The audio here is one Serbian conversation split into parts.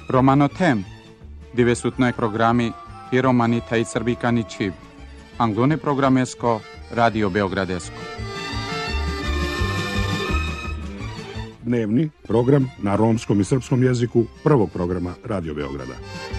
Romanotem, divesutnoj programi i romani taj srbikani čib. Anglone programesko, Radio Beogradesko. Dnevni program na romskom i srpskom jeziku prvog programa Radio Beograda.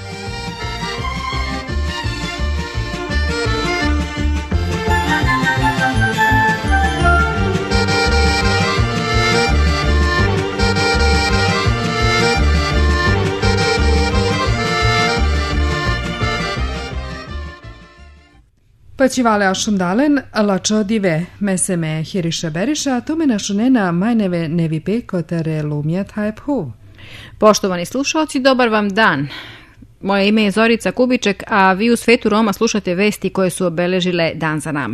Pačivale ašundalen, lačo dive, meseme hiriša beriša, tome našunena majneve nevipe kotere lumjet hajphuv. Poštovani slušalci, dobar vam dan. Moje ime je Zorica Kubiček, a vi u svetu Roma slušate vesti koje su obeležile dan za nama.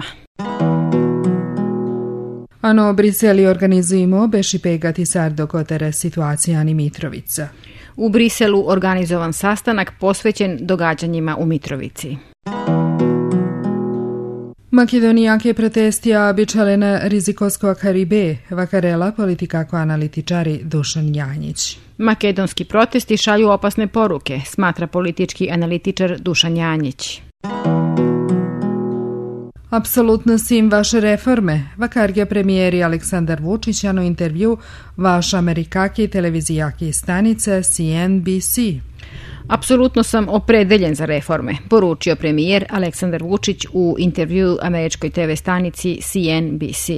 Ano, Briseli organizujemo beši pegati sardo kotere situacijani Mitrovica. U Briselu organizovan sastanak posvećen događanjima u Mitrovici. Makedonijake protestija bičale na rizikosko Karibe, vakarela politikako analitičari Dušan Janjić. Makedonski protesti šalju opasne poruke, smatra politički analitičar Dušan Janjić. Apsolutno sim vaše reforme, vakarge premijeri Aleksandar Vučić na intervju vaš amerikaki televizijaki stanice CNBC. Apsolutno sam opredeljen za reforme, poručio premijer Aleksandar Vučić u intervju američkoj TV stanici CNBC.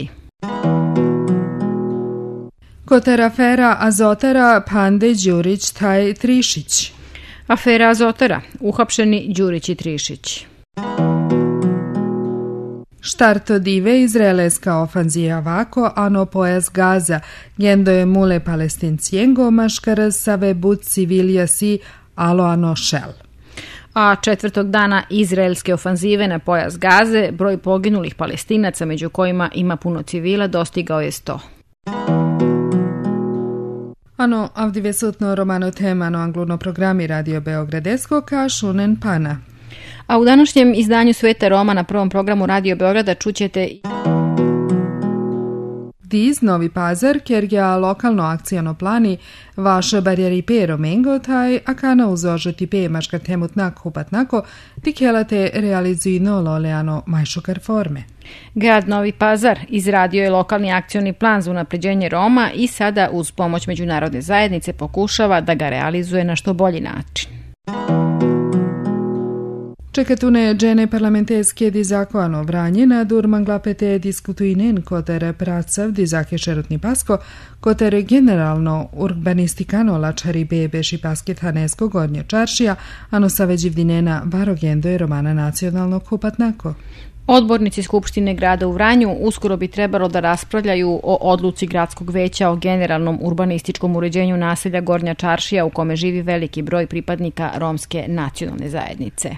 Koter afera Azotara, Pande, Đurić, taj Trišić. Afera Azotara, uhapšeni Đurić i Trišić. Štarto dive izraelska ofanzija vako, ano pojas Gaza, gendo je mule palestincijengo, maškar save bud civilija si alo ano šel. A četvrtog dana izraelske ofanzive na pojas Gaze, broj poginulih Palestinaca, među kojima ima puno civila, dostigao je 100. Ano, avdi vesutno romano temano angluno programi Radio Beogradesko ka šunen pana. A u današnjem izdanju Sveta Roma na prvom programu Radio Beograda čućete Diz Novi Pazar, kerja lokalno akcijano plani vaše barjeri pe Romengo, taj akana uzožeti pe maška temutnak hupatnako, tikelate realizujno loleano majšukar forme. Grad Novi Pazar izradio je lokalni akcioni plan za unapređenje Roma i sada uz pomoć međunarodne zajednice pokušava da ga realizuje na što bolji način. Čekatune džene parlamenteske dizakoano vranje na durmanglapete diskutuinen kotere pracav dizake šerutni pasko, kotere generalno urbanistikano lačari bebeši pasket hanesko gornje čaršija, ano saveđivdinena varogendo je romana nacionalnog hupatnako. Odbornici Skupštine grada u Vranju uskoro bi trebalo da raspravljaju o odluci gradskog veća o generalnom urbanističkom uređenju naselja Gornja Čaršija u kome živi veliki broj pripadnika romske nacionalne zajednice.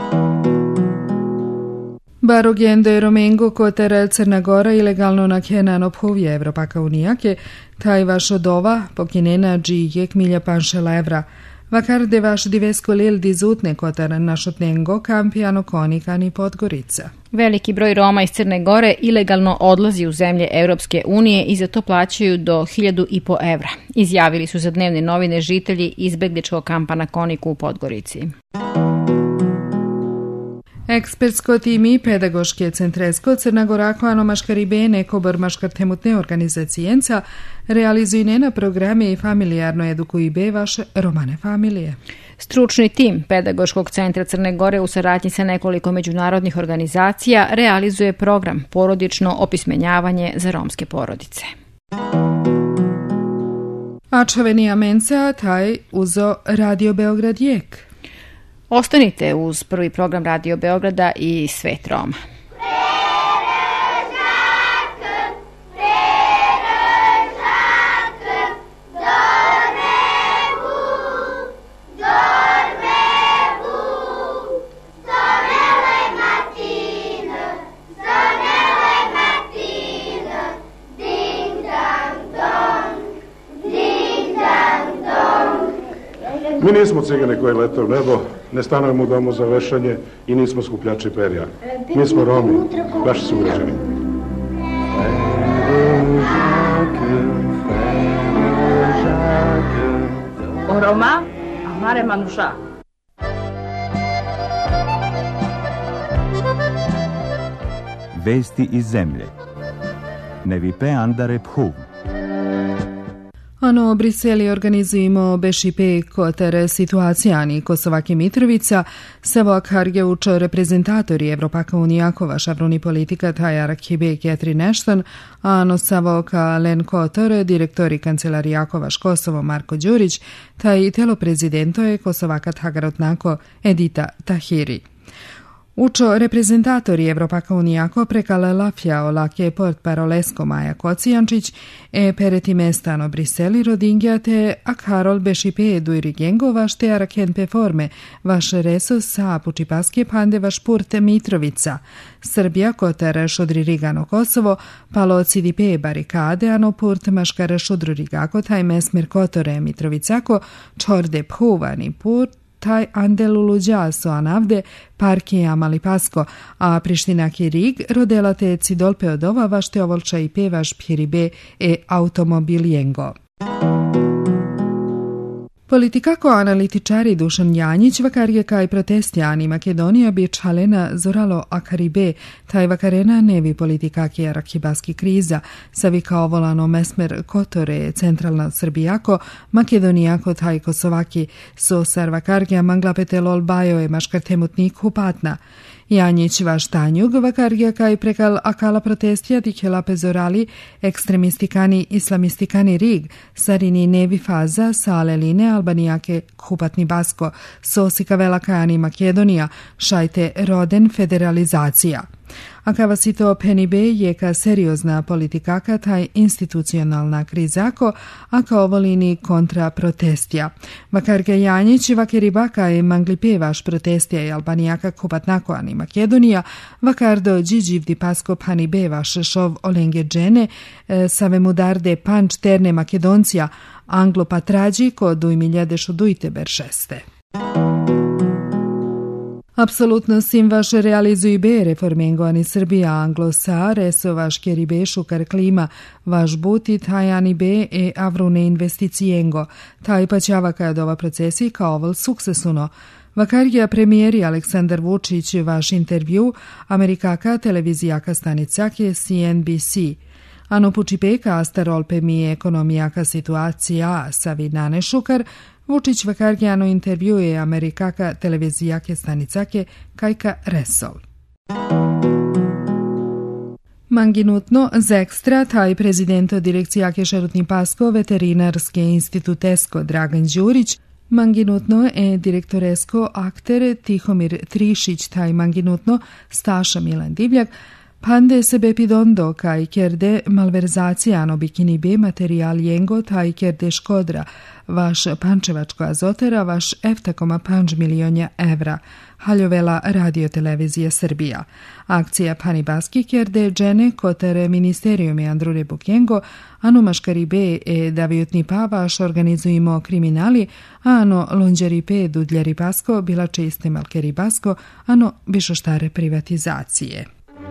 Barogendo je Romengo kotere Crna Gora ilegalno nakjenan obhuvje Evropaka unijake, taj vaš odova pokinena džijek milja panšela evra. Vakar de vaš divesko lil dizutne kotere našotnengo kampijano konikani Podgorica. Veliki broj Roma iz Crne Gore ilegalno odlazi u zemlje Europske unije i za to plaćaju do 1.500 evra. Izjavili su za dnevne novine žitelji izbegličkog kampa na Koniku u Podgorici. Ekspertsko timi pedagoške centresko Crnagorako ano maškaribe nekobor maškartemutne organizacijenca realizujne na programe i familijarno edukujbe vaše romane familije. Stručni tim Pedagoškog centra Crne Gore u saradnji sa nekoliko međunarodnih organizacija realizuje program porodično opismenjavanje za romske porodice. Ačavenija menca taj uzo Radio Beograd jek. Ostanite uz prvi program Radio Beograda i Svet Roma. Mi nismo cigane koji lete u nebo, ne stanujemo u domu za vešanje i nismo skupljači perja. Mi smo Romi, vaši sugrađani. Roma, amare Manusha. Vesti iz zemlje. Nevipe Andare Phuv. Ano, Briseli organizujemo bešipe koter situacijani Kosovake Mitrovica, Savo Karge učo reprezentatori Evropaka Unijakova šavruni politika Tajar Kibe Catherine Ashton, ano Savo ka Len Kotor, direktori Kancelarijako Kosovo Marko Đurić, taj telo prezidento je Kosovaka Tagarotnako Edita Tahiri. Učo reprezentatori Evropaka Unijako prekala Lafja olake port parolesko Maja Kocijančić pereti mestano Briseli rodingja te a Karol Bešipe Dujrigengo vaš te arakenpe forme vaš reso sa Pučipaske pande vaš purt Mitrovica. Srbija koter šodririgano Kosovo palo CDP barikade ano purt maškara šodrurigako taj mesmer kotore Mitrovicako čorde phuvani purt taj Andeluluđa so anavde parke Amalipasko, a Prištinaki Rig rodela te cidolpe odova vašte ovolča i pevaš Pjeribe automobilijengo. Politikako analitičari Dušan Janjić vakarje kaj protestjani Makedonija bi čalena zoralo akaribe, taj vakarena nevi politikaki arakibaski kriza, savi kao volano mesmer kotore centralna Srbijako, Makedonijako taj Kosovaki, so sarvakargja manglapetelol bajoje maškartemutnik hupatna. Janjić vaš tanjug vakargja kaj prekal akala protestija dikela pezorali ekstremistikani islamistikani rig, sarini nevi faza saleline albanijake hupatni basko, sosika velakajani Makedonija, šajte roden federalizacija. A kava si to penibe je ka seriozna politikaka taj institucionalna krizako, a ka ovolini kontra protestija. Vakarga Janjić vakeribaka je manglipe vaš protestija i albanijaka kupatnako ani Makedonija, vakardo džiđivdi pasko panibe vaš šov olenge džene, save mudarde panč terne Makedoncija, anglo patrađi ko dujmilja šudujte beršeste. Apsolutno sim vaš realizuj be reformengo ani Srbija anglosa, reso vaš keribe šukar klima, vaš buti tajani be avrune investicijengo, taj paćava kad ova procesi kao ovol suksesuno. Vakarija premijeri Aleksandar Vučić vaš intervju, Amerikaka televizijaka stanicake CNBC. Ano pučipeka astarolpe mi ekonomijaka situacija savi nane šukar, Vučić vakarjano intervjuje Amerikaka televizijake stanicake Kajka Resol. Manginutno zekstra taj prezidento direkcijake šarutni pasko veterinarske institutesko Dragan Đurić, manginutno direktoresko aktere Tihomir Trišić taj manginutno Staša Milan Divljak, pande sebe pidondo kaj kerde malverzacijano bikini be materijal jengo taj kerde škodra, vaš pančevačko azotera, vaš 7,5 milionja evra, haljovela radiotelevizija Srbija. Akcija Panibaski kerde džene kotere ministeriumi Andrure Bukjengo, ano maškaribe davijutni pa vaš organizujemo kriminali, ano lunđeripe dudljeri pasko, bila čiste malkeri basko, ano bišoštare privatizacije.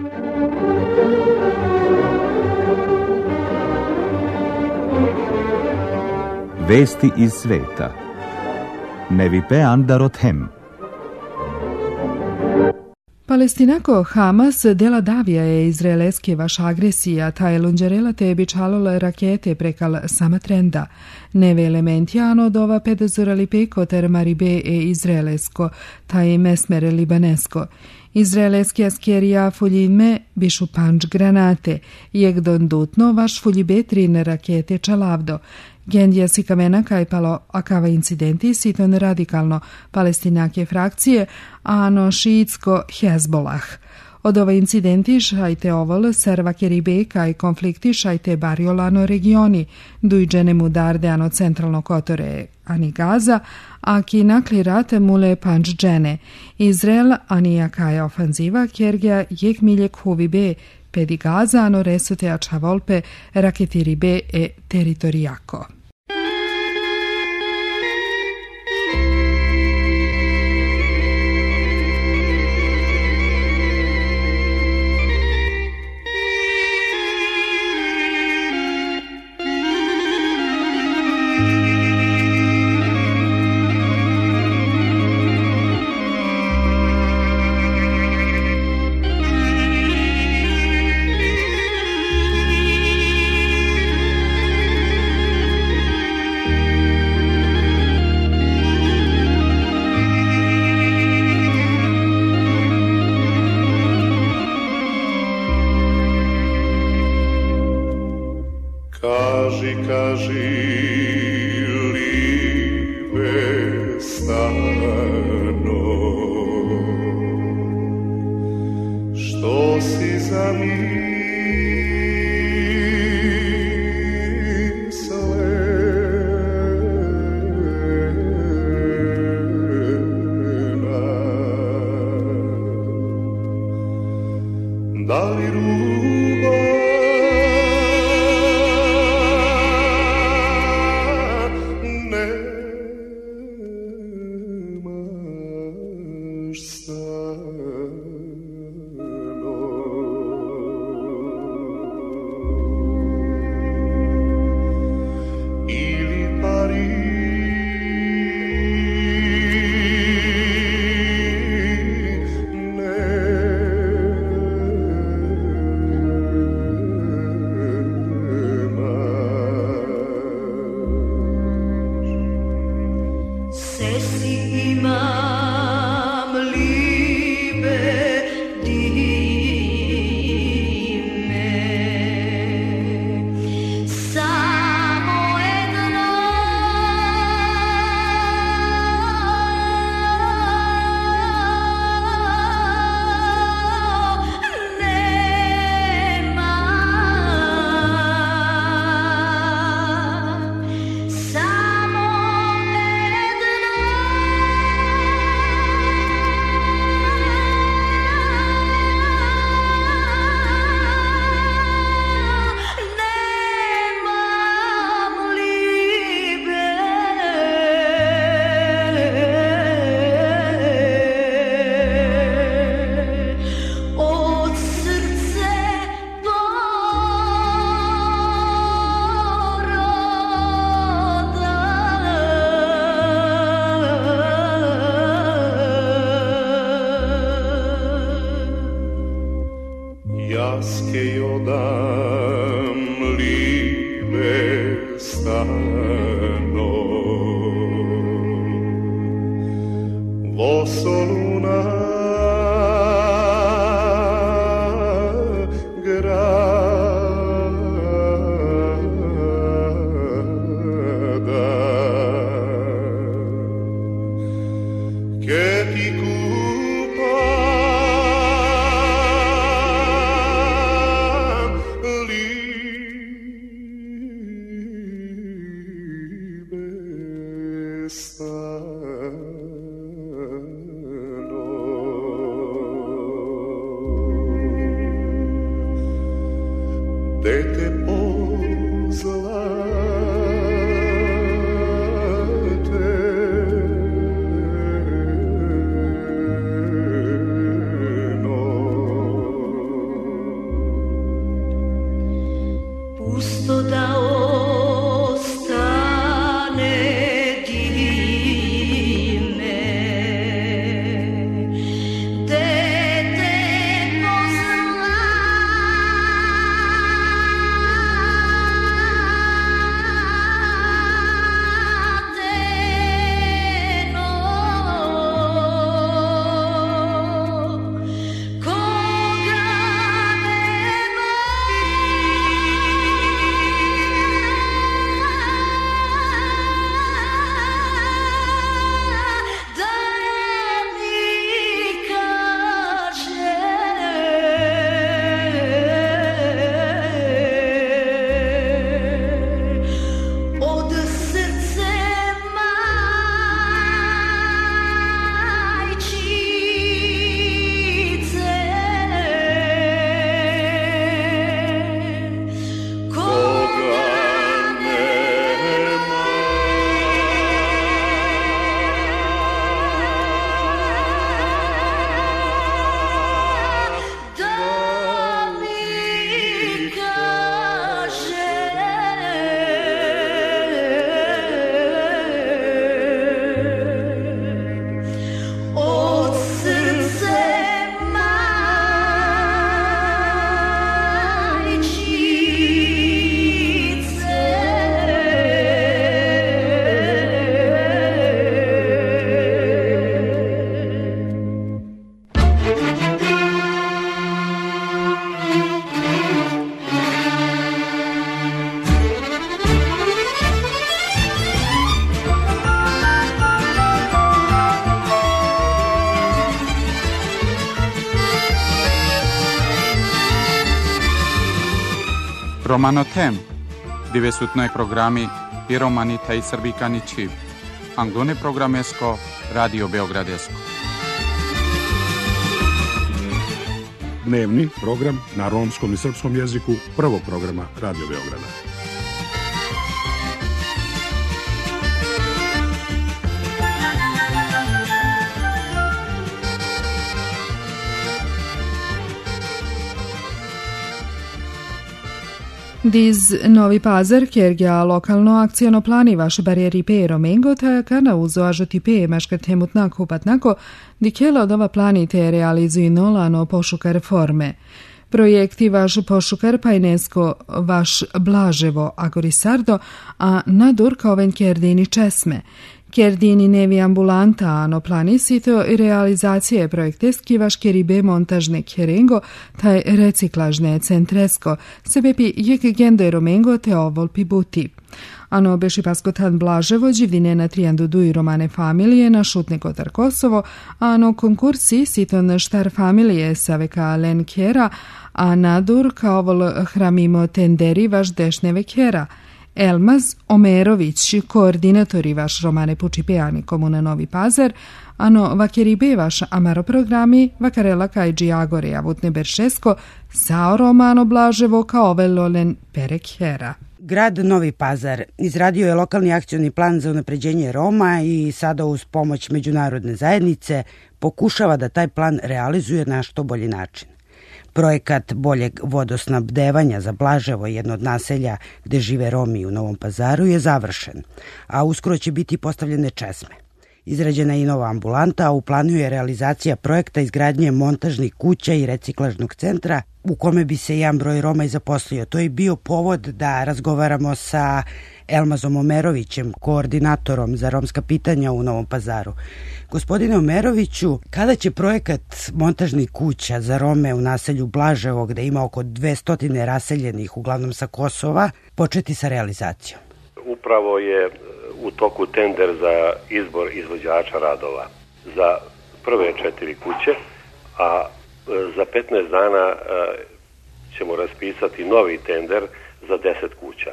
Vesti iz sveta. Nevipe Andarothem. Palestinako Hamas dela davija je izraelske vaš agresija, ta je lunđarela te bičalole rakete prekal sama trenda. Neve elementjano dova pedazurali peko ter maribe izraelesko, ta je mesmere libanesko. Izraelski askerija fuljinme bišu panč granate, jegdon dutno vaš fuljibetrin rakete čalavdo. Gendija si kamena kajpalo akava incidenti siton radikalno palestinake frakcije, ano šiitsko Hezbolah. Od ova incidenti šajte ovol serva keribe kaj konflikti šajte bariolano regioni, dujđene mudarde ano centralno kotore ani Gaza, a ki nakli rat mule panč džene. Izrael ani akaja ofanziva kjergja jek miljek huvibe pedi Gaza ano resute ačavolpe raketiribe teritorijako. Kaži, kaži, libe stano, što si zamislila da li ljubav nemaš stano, ili pari jaske jodam libe stano, vosoluna grada, che ti dete pozlate, no. Pusto da ostane dime, dete pozlate, Romano tem, dove sutno programi i romani taj srbikani čib. Anglone programesko, Radio Beogradesko. Dnevni program na romskom i srpskom jeziku prvog programa Radio Beograda. Diz Novi Pazar kjergja lokalno akcijno plani vaš barjeri pe romengo ta kana uzo ažoti pe meškartemut nako patnako dikjela od ova plani te realizuju nolano pošuka reforme. Projekti vaš pošukar pajnesko vaš Blaževo Agorisardo, a nadur kaoven kjerdini česme. Kjerdini nevi ambulanta, ano planisito i realizacije projekteski vaš kjeribe montažne kjerengo, taj reciklažne centresko, sebepi jek gendo romengo te ovolpi buti. Ano beši paskotan Blaževo, živdine na trijandu duj romane familije na šutne Kotar Kosovo, ano konkursi siton štar familije saveka len kjera, a nadur kaovol hramimo tenderi vaš dešneve kjera. Elmaz Omerović, koordinatori vaš romane Pučipejani komuna Novi Pazar, ano vakeribe vaš amaro programi vakarela kajđi Agore avutne Beršesko, sao romano Blaževo kao velolen perekhera. Grad Novi Pazar izradio je lokalni akcioni plan za unapređenje Roma i sada uz pomoć međunarodne zajednice pokušava da taj plan realizuje na što bolji način. Projekat boljeg vodosnabdevanja za Blaževo, jedno od naselja gde žive Romi u Novom Pazaru, je završen, a uskoro će biti postavljene česme. Izrađena je i nova ambulanta, a u planu je realizacija projekta izgradnje montažnih kuća i reciklažnog centra u kome bi se jedan broj Roma i zaposlio. To je bio povod da razgovaramo sa Elmazom Omerovićem, koordinatorom za romska pitanja u Novom Pazaru. Gospodine Omeroviću, kada će projekat montažnih kuća za Rome u naselju Blaževo, gde ima oko 200 raseljenih, uglavnom sa Kosova, početi sa realizacijom? Upravo je u toku tender za izbor izvođača radova za prve 4 kuće, a za 15 dana ćemo raspisati novi tender za 10 kuća.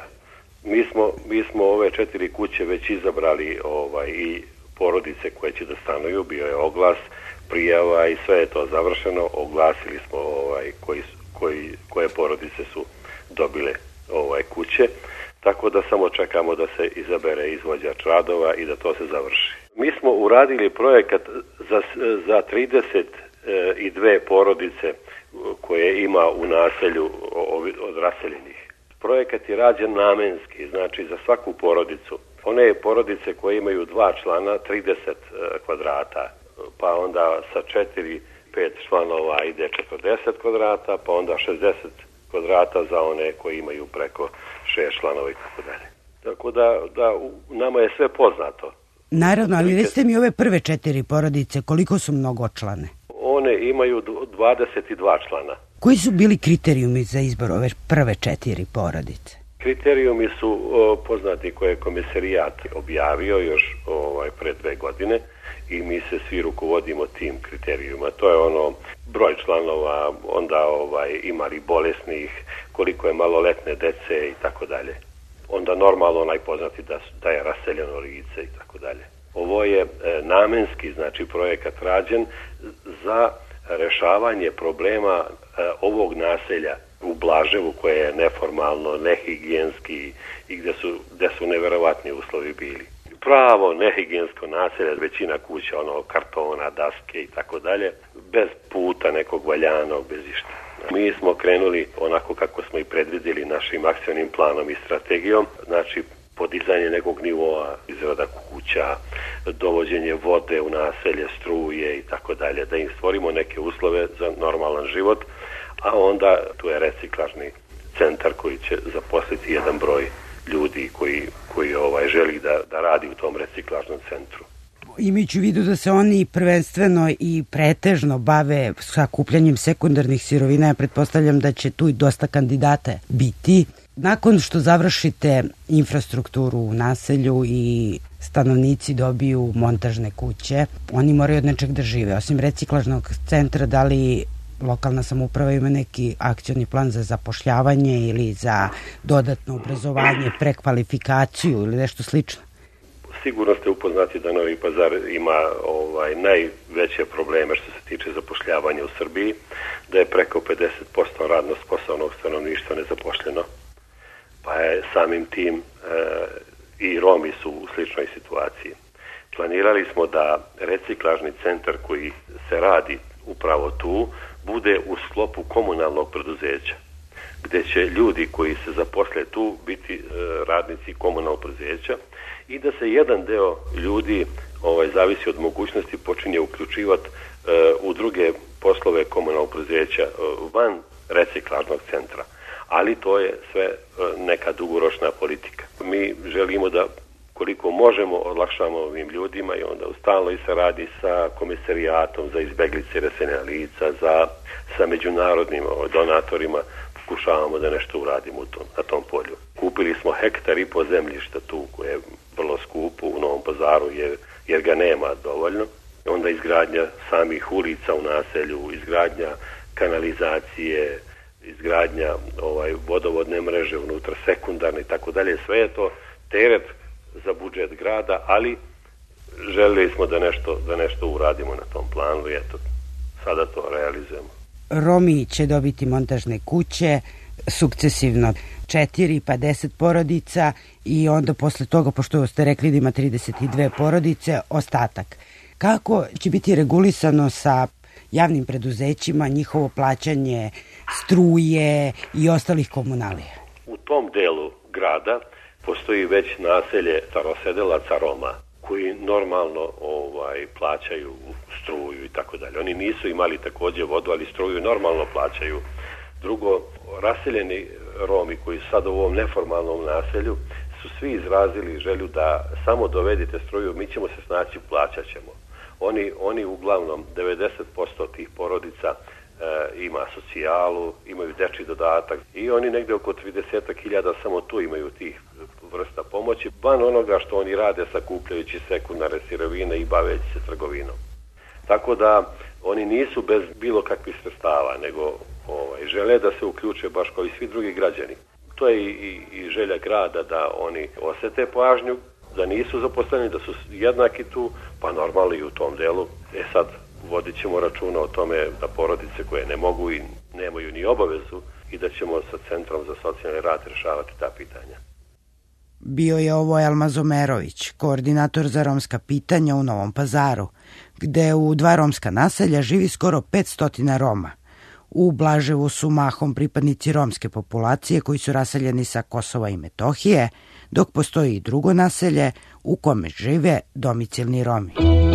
Mi smo ove 4 kuće već izabrali i porodice koje će da stanuju, bio je oglas, prijava i sve je to završeno. Oglasili smo koje porodice su dobile kuće, tako da samo čekamo da se izabere izvođač radova i da to se završi. Mi smo uradili projekat za 32 porodice koje ima u naselju od raseljenih. Projekat je rađen namenski, znači za svaku porodicu. One porodice koje imaju 2 člana, 30 kvadrata, pa onda sa 4-5 članova ide 40 kvadrata, pa onda 60 kvadrata za one koji imaju preko 6 članova i tako dalje. Tako da nama je sve poznato. Naravno, ali recite mi ove prve 4 porodice, koliko su mnogočlane? One imaju 22 člana. Koji su bili kriterijumi za izbor ove prve 4 porodice? Kriterijumi su poznati koje je komisarijat objavio još pre 2 godine i mi se svi rukovodimo tim kriterijuma. To je broj članova, onda ima li bolesnih, koliko je maloletne dece i tako dalje. Onda normalno najpoznati da je raseljeno lice i tako dalje. Ovo je namenski, znači projekat rađen za rešavanje problema ovog naselja u Blaževu koje je neformalno, nehigijenski i gde su neverovatni uslovi bili. Pravo nehigijensko naselje, većina kuća, kartona, daske i tako dalje, bez puta nekog valjanog, bez išta. Mi smo krenuli onako kako smo i predvidjeli našim akcionim planom i strategijom, znači podizanje nekog nivoa, izrada kuća, dovođenje vode u naselje, struje i tako dalje, da im stvorimo neke uslove za normalan život, a onda tu je reciklažni centar koji će zaposliti jedan broj ljudi koji želi da radi u tom reciklažnom centru. Imajući u vidu da se oni prvenstveno i pretežno bave sakupljanjem sekundarnih sirovina, ja pretpostavljam da će tu i dosta kandidata biti. Nakon što završite infrastrukturu u naselju i stanovnici dobiju montažne kuće, oni moraju od nečeg da žive. Osim reciklažnog centra, da li lokalna samouprava ima neki akcioni plan za zapošljavanje ili za dodatno obrazovanje, prekvalifikaciju ili nešto slično? Sigurno ste upoznati da Novi Pazar ima najveće probleme što se tiče zapošljavanja u Srbiji, da je preko 50% radno sposobnog stanovništva nezaposleno, pa je samim tim i Romi su u sličnoj situaciji. Planirali smo da reciklažni centar koji se radi upravo tu bude u sklopu komunalnog preduzeća, gde će ljudi koji se zaposle tu biti radnici komunalnog preduzeća i da se jedan deo ljudi, zavisi od mogućnosti, počinje uključivati u druge poslove komunalnog preduzeća van reciklažnog centra. Ali to je sve neka dugoročna politika. Mi želimo da koliko možemo olakšamo ovim ljudima i onda stalno i se radi sa komisarijatom za izbeglice, raseljena lica, sa međunarodnim donatorima, pokušavamo da nešto uradimo na tom polju. Kupili smo 1,5 hektara zemljišta tu koje je vrlo skupo u Novom Pazaru jer ga nema dovoljno. Onda izgradnja samih ulica u naselju, izgradnja kanalizacije, izgradnja vodovodne mreže unutra, sekundarne i tako dalje. Sve je to teret za budžet grada, ali želeli smo da nešto uradimo na tom planu i eto, sada to realizujemo. Romi će dobiti montažne kuće, sukcesivno 4 pa 10 porodica i onda posle toga, pošto ste rekli da ima 32 porodice, ostatak. Kako će biti regulisano sa javnim preduzećima njihovo plaćanje struje i ostalih komunalija? U tom delu grada postoji već naselje starosedelaca Roma koji normalno plaćaju struju i tako dalje. Oni nisu imali također vodu, ali struju normalno plaćaju. Drugo, raseljeni Romi koji su sad u ovom neformalnom naselju su svi izrazili želju da samo dovedite struju, mi ćemo se snaći, plaćat ćemo. Oni uglavnom 90% tih porodica ima socijalu, imaju dečji dodatak i oni negde oko 30.000 samo tu imaju tih vrsta pomoći, van onoga što oni rade sakupljajući sekundarne sirovine i baveći se trgovinom. Tako da oni nisu bez bilo kakvih sredstava, nego žele da se uključe baš kao i svi drugi građani. To je i želja grada da oni osete pažnju, da nisu zaposleni, da su jednaki tu, pa normalno i u tom delu. Sad vodit ćemo računa o tome da porodice koje ne mogu i nemaju ni obavezu i da ćemo sa Centrom za socijalni rad rešavati ta pitanja. Bio je ovo Elma Zomerović, koordinator za romska pitanja u Novom Pazaru, gde u 2 romska naselja živi skoro 500 Roma. U Blaževu su mahom pripadnici romske populacije koji su raseljeni sa Kosova i Metohije, dok postoji i drugo naselje u kome žive domicilni Romi.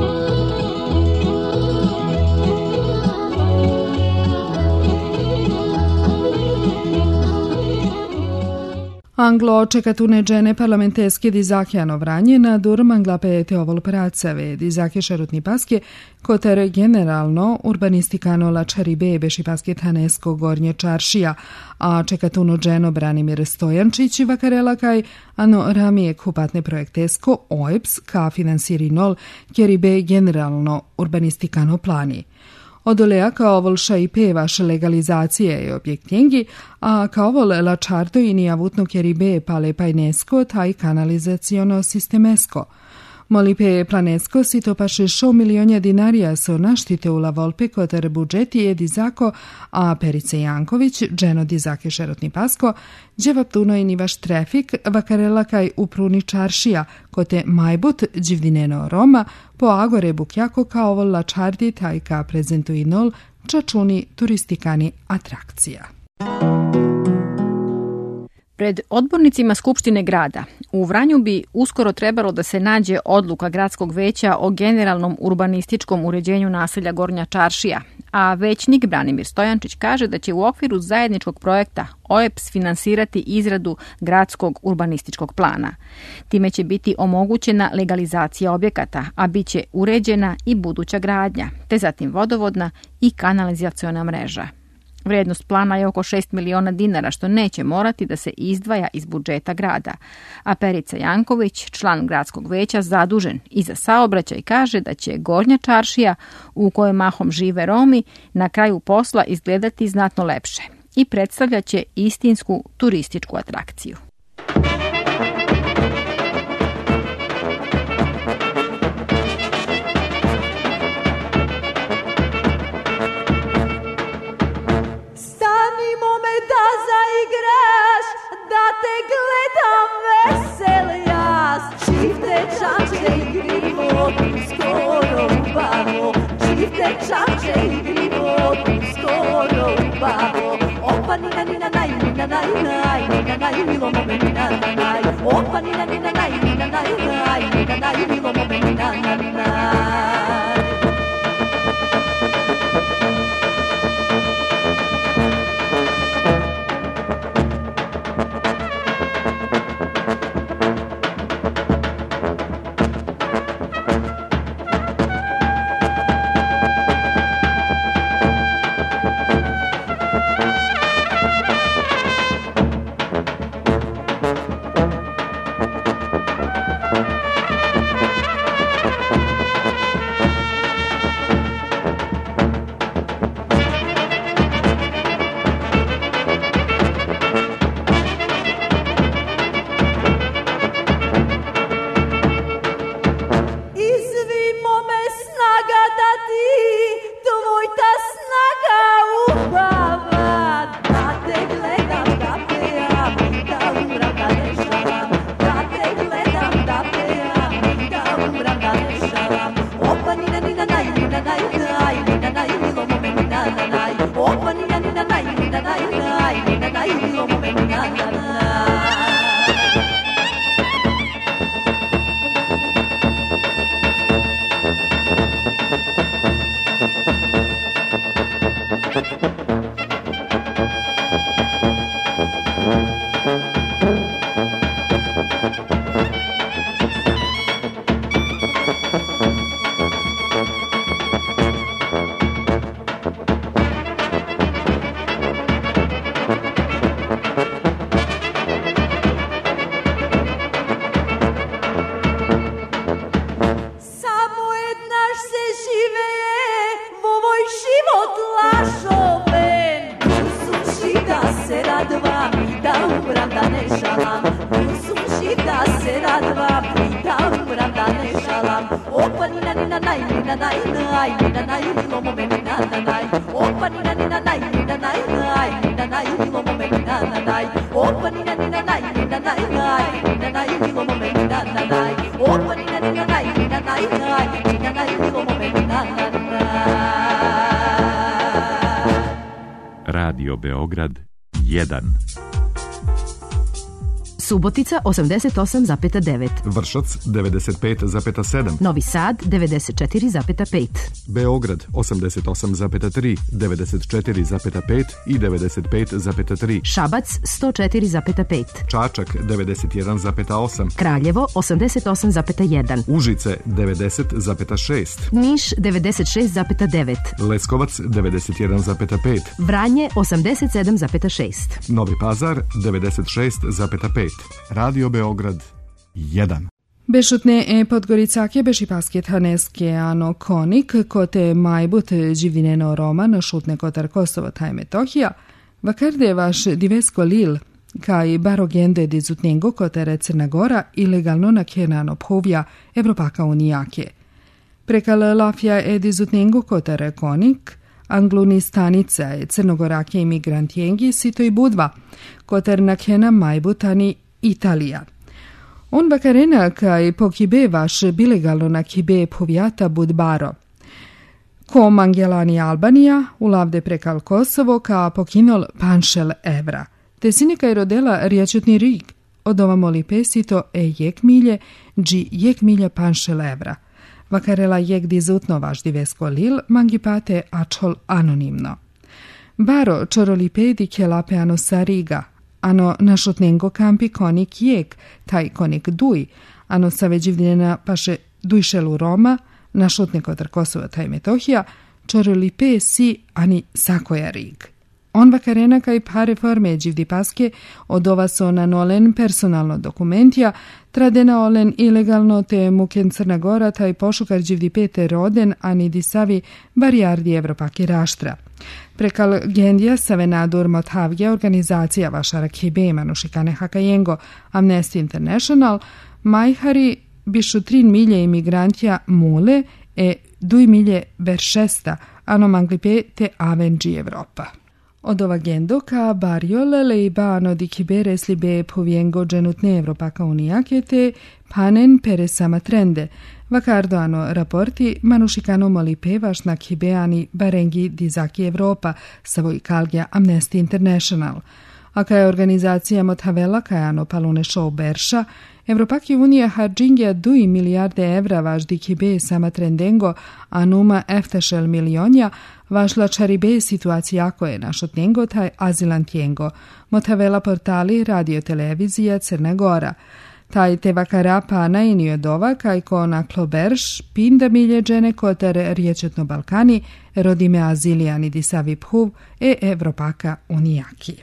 Anglo čekatune džene parlamenteske dizakjano vranje na dur manglape teovol pracave dizake šerutni paske koter generalno urbanistikano lačaribe beši paske tanesko gornje čaršija, a čekatuno dženo Branimir Stojančić vakarela kaj ano ramije kupatne projektesko OEPS ka finansirinol kjeribe generalno urbanistikano plani. Odolea kao volša i pevaš legalizacije i objektjengi, a kao vol lačarto i nijavutno kjeribe pale pajnesko taj kanalizaciono sistemesko. Molipe planesko si to paše 6 milionja dinarija so naštite u la volpe kotar budžeti je dizako, a Perice Janković, dženo dizake šerotni pasko, dževaptuno i nivaš trafik vakarela kaj upruni čaršija, kote majbut dživdineno Roma, po agore bukjako kao vol lačardi taj ka prezentuinol čačuni turistikani atrakcija. Pred odbornicima Skupštine grada u Vranju bi uskoro trebalo da se nađe odluka gradskog veća o generalnom urbanističkom uređenju naselja Gornja Čaršija, a većnik Branimir Stojančić kaže da će u okviru zajedničkog projekta OEPS finansirati izradu gradskog urbanističkog plana. Time će biti omogućena legalizacija objekata, a bit će uređena i buduća gradnja, te zatim vodovodna i kanalizaciona mreža. Vrijednost plana je oko 6 miliona dinara, što neće morati da se izdvaja iz budžeta grada. A Perica Janković, član gradskog veća zadužen i za saobraćaj, kaže da će Gornja Čaršija, u kojoj mahom žive Romi, na kraju posla izgledati znatno lepše i predstavljaće istinsku turističku atrakciju. Da te gledam vesel jas, čifte čamče i grivo, skoro ubavo, čifte čamče i grivo, skoro ubavo. Opa nina nina naj, nina naj naj, nina naj milo mome nina naj. Opa nina nina naj, nina naj naj, nina naj milo mome nina naj. Radio Beograd 1. Subotica 88,9. Vršac 95,7. Novi Sad 94,5. Beograd 88,3, 94,5 i 95,3. Šabac 104,5. Čačak 91,8. Kraljevo 88,1. Užice 90,6. Niš 96,9. Leskovac 91,5. Vranje 87,6. Novi Pazar 96,5. Radio Beograd 1. Bešutne Podgoricake beši pasket Haneske Ano Konik, kote Majbut živdineno Roman, šutne kotar Kosovo taj Metohija, vakarde vaš divesko lil, kaj barogende dizutnengo kotere Crna Gora ilegalno nakenano phovja Evropaka unijake. Prekal lafja dizutnengo kotere Konik, Angluni stanica crnogorake imigrantijengi sito i budva, koter nakena Majbutani Italija. On vakarena kaj pokibe vaš bilegalno na kibe povjata budbaro. Ko Mangelani Albanija, ulavde prekal Kosovo ka pokinol panšel evra. Te sinika rodela riječutni rig, odovamoli pesito jek milje, dži jek milje panšel evra. Vakarela jek dizutno vaš divesko lil, mangipate ačol anonimno. Baro čorolipedi kelape ano sariga, ano našotnengo kampi konik jek, taj konik duj, ano saveđivdjena paše dujšelu Roma, našotne kotar Kosova taj Metohija, čorolipe si ani sakoja rig. On vakarena kaj pa reforme dživdi paske od ova sona nolen personalno dokumentja, tradena olen ilegalno te muken Crna Gora taj pošukar dživdi pete roden ani disavi barijardi Evropake raštra. Prekal gendija savenadur mothavgja organizacija vašara kibe manušikane hakajengo Amnesty International, majhari bišu 3 milje imigrantja mule e 2 milje beršesta, ano manglipe te avenđi Evropa. Od ova gendo ka barjol leibano di kibere slibe poviengo genutne Evropaka unijake te panen pere sama trende. Vakardo ano raporti manušikano molipe vašna kibeani barengi dizaki Evropa, savoj kalgja Amnesty International. A ka je organizacija mothavela kajano palune show berša, Evropaki unija harđingja 2 milijarde evra vaš di kibe sama trendengo, a numa eftešel milionja vašla čaribe situacija ako je našotnjengo taj azilantjengo, mothavela portali radiotelevizija Crna Gora. Taj te vakara pana inio dova kajko na kloberš pinda milje džene koter riječetno Balkani rodime azilijani disavi phuv e Evropaka unijaki.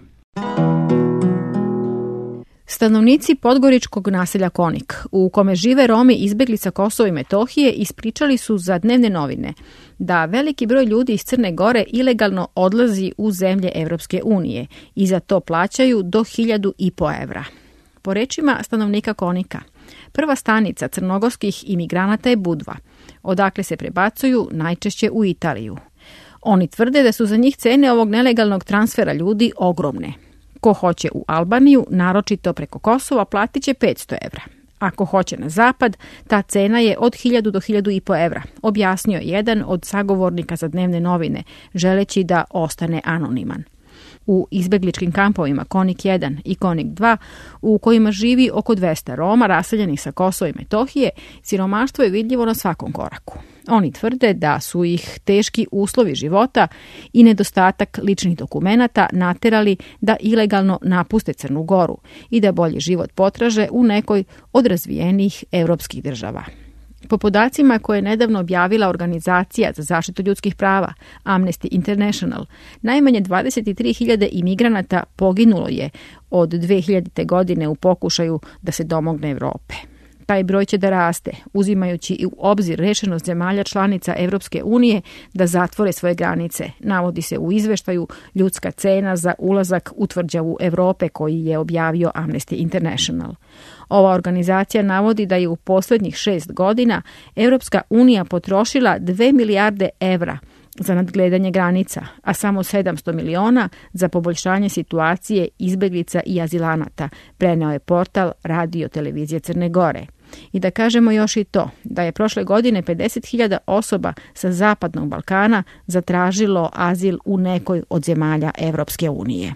Stanovnici podgoričkog naselja Konik, u kome žive Romi izbegli sa Kosova i Metohije, ispričali su za dnevne novine da veliki broj ljudi iz Crne Gore ilegalno odlazi u zemlje Evropske unije i za to plaćaju do 1.500 evra. Po rečima stanovnika Konika, prva stanica crnogorskih imigranata je Budva, odakle se prebacuju najčešće u Italiju. Oni tvrde da su za njih cene ovog nelegalnog transfera ljudi ogromne. Ko hoće u Albaniju, naročito preko Kosova, platit će 500 evra. Ako hoće na zapad, ta cena je od 1.000 do 1.500 evra, objasnio jedan od sagovornika za dnevne novine, želeći da ostane anoniman. U izbegličkim kampovima Konik 1 i Konik 2, u kojima živi oko 200 Roma raseljenih sa Kosova i Metohije, siromaštvo je vidljivo na svakom koraku. Oni tvrde da su ih teški uslovi života i nedostatak ličnih dokumenata naterali da ilegalno napuste Crnu Goru i da bolji život potraže u nekoj od razvijenijih europskih država. Po podacima koje je nedavno objavila Organizacija za zaštitu ljudskih prava, Amnesty International, najmanje 23.000 imigranata poginulo je od 2000. godine u pokušaju da se domogne Evrope. Taj broj će da raste, uzimajući i u obzir rešenost zemalja članica Evropske unije da zatvore svoje granice, navodi se u izveštaju Ljudska cena za ulazak u tvrđavu Evrope koji je objavio Amnesty International. Ova organizacija navodi da je u posljednjih 6 godina Evropska unija potrošila 2 milijarde evra za nadgledanje granica, a samo 700 miliona za poboljšanje situacije izbeglica i azilanata, preneo je portal Radio Televizije Crne Gore. I da kažemo još i to, da je prošle godine 50.000 osoba sa Zapadnog Balkana zatražilo azil u nekoj od zemalja Evropske unije.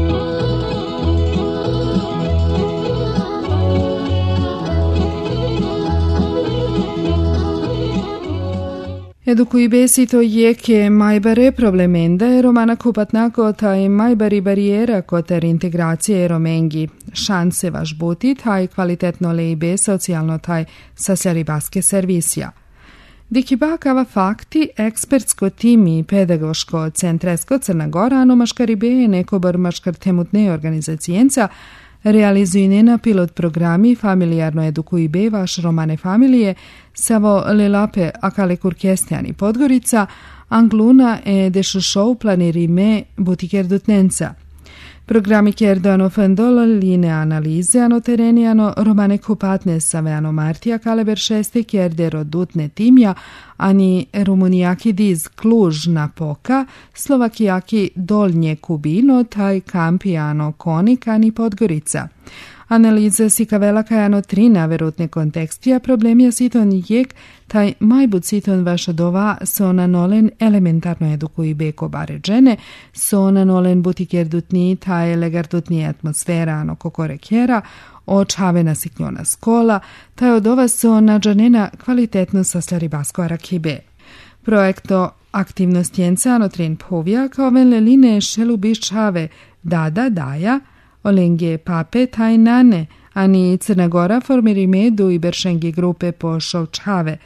Edukuji besito jeke majbare problemende romana kupatnako taj majbari barijera koter integracije romengi. Šanse vaš buti taj kvalitetno lejbe socijalno taj saslaribaske servisija. Dikibakava fakti ekspertsko timi pedagoško centresko Crna Gora ano maškaribe nekobor maškar temutne organizacijenca realizujene na pilot programi familijarno edukujibe vaš romane familije savo lelape akale kurkestjani Podgorica, Angluna e dešušou planirime butiker dutnenca. Programi kerdo ano fendolo line analize ano tereni ano romane kupatne save ano martija kaleber šeste kerdero dutne timja ani rumunijaki diz Kluž na Poka, slovakijaki Dolnje Kubino taj kampijano Konik ani Podgorica. Analiza si kavela kajano 3 naverutne kontekstija problemija siton jek taj majbut siton vaša dova sona nolen elementarno edukuji beko bare džene, sona nolen butiker dutni taj legardutni atmosfera ano kokorekjera, očhavena sikljona skola, taj od ova sona džanena kvalitetno saslaribasko arakibe. Projekto aktivnost jenca ano trin povija kao venle line šelu biščave dada daja, Olenge pape taj nane, ani Crna Gora formiri medu i beršengi grupe po šovčave.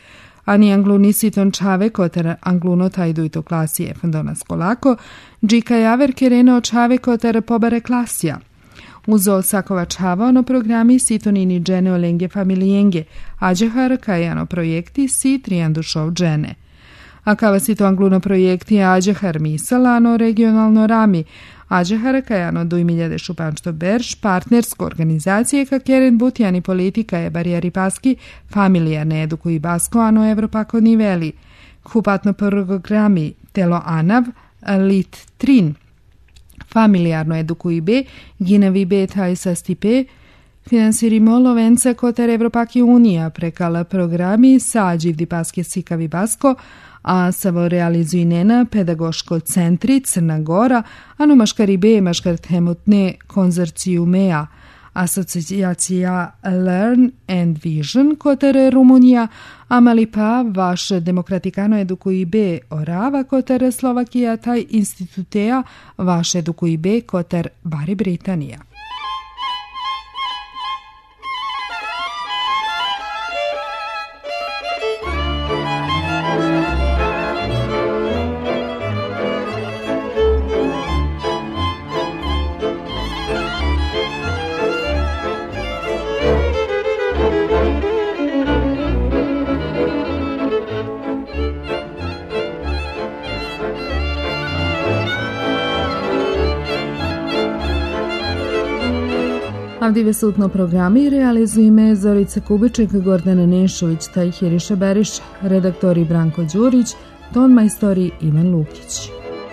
ani anglunisiton čave koter angluno tajduito klasije fandona skolako, džika javer kereno čave koter pobare klasija. Uzo sakova čava ono programi sitonini džene olenge familijenge, ađehar kajano projekti si trijandušov džene. A kava sito angluno projekti ađehar misalano regionalno rami, ađehar kajano 2016 berš partnersko organizacije ka keren butjani politika je barijeri paski familija ne edukuji basko ano evropako niveli. Kupatno programi telo anav lit trin familijarno edukuji be, ginevi be taj sastipe, finansirimo lovence koter Evropaki unija prekala programi sađivdi paske sikavi basko, a savo realizuji nena pedagoško centri Crna Gora, ano maškari be maškar temutne konzorciumea, asocijacija Learn and Vision koter Rumunija, amali pa vaš demokratikano edukuji be Orava koter Slovakija taj institutea vaš edukuji be koter Bari Britanija. Avdive sutno programi realizujeme Zorica Kubiček, Gordana Nešović, taj Hiriša Beriš, redaktori Branko Đurić, ton majstori Ivan Lukić.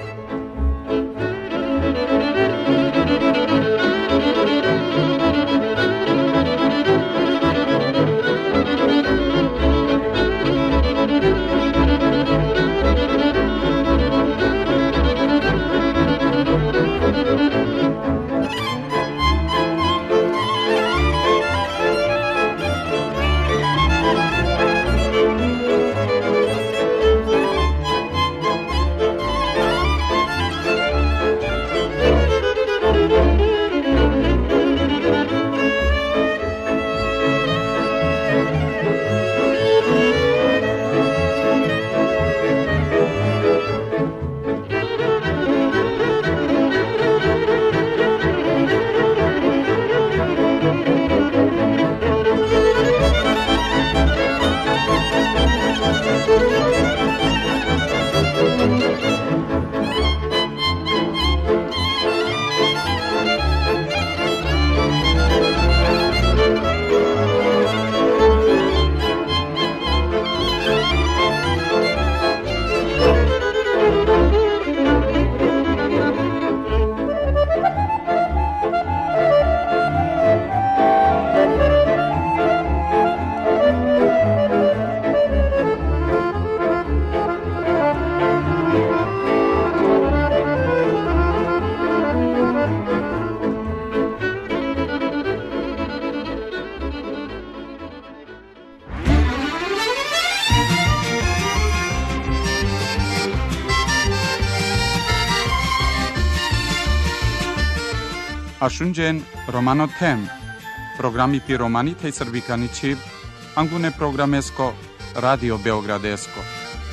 Ashunjen Romano Tem, programi pi romani tej srbikani čib, anglune programesko, Radio Beogradesko.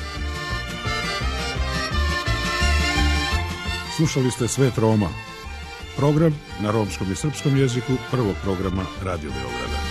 Slušali ste Svet Roma, program na romskom i srpskom jeziku prvog programa Radio Beograda.